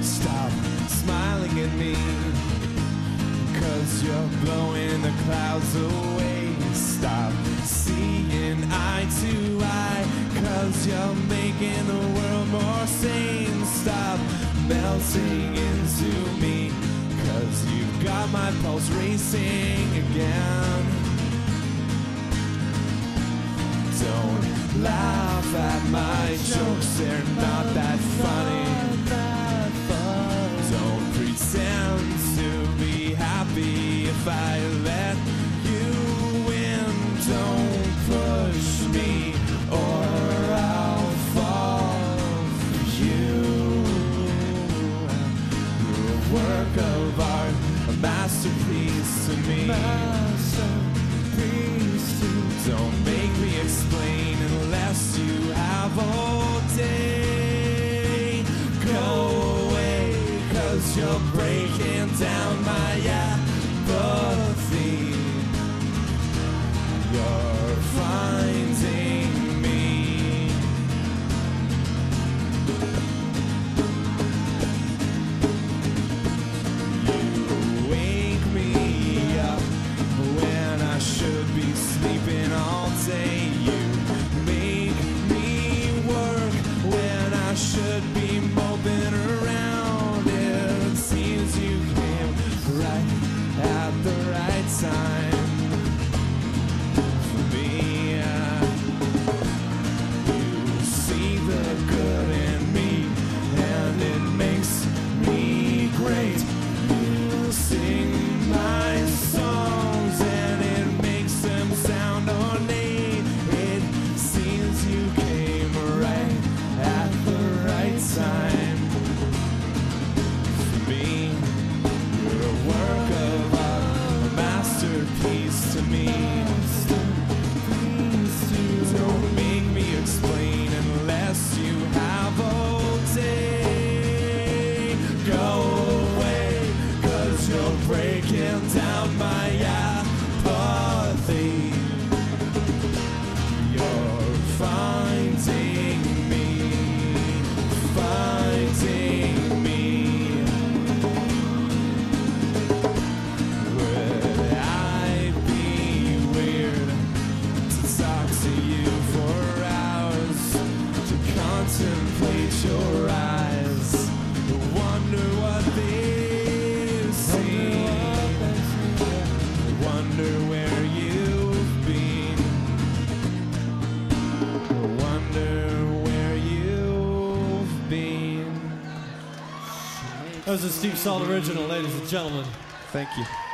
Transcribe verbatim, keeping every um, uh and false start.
stop smiling at me, 'cause you're blowing the clouds away. Stop seeing eye to eye, 'cause you're making the world more sane. Stop melting into me, 'cause you've got my pulse racing again. Don't laugh at my jokes, they're not that funny. Don't pretend to be happy if I let you win. Don't push me or I'll fall for you. You're a work of art, a masterpiece to me. Masterpiece to me. Don't make me explain unless you have all day. Go away, 'cause you're breaking down my apathy. You're finding me. You wake me up when I should be sleeping all day. You make me work when I should be moping around. It seems you came right at the right time for me. You see the good in me, and it makes me great. You sing my songs, and it makes them sound ornate. It seems you came right at the right time for me. You're a work of art, a masterpiece to me. Don't make me explain unless you have all day. Go away, 'cause you're breaking down my apathy. You're finding me, finding me. Would I be weird to talk to you for hours, to contemplate your eyes, wonder what they see, wonder where you've been, wonder where you've been. That was a Steve Saul original, ladies and gentlemen. Thank you.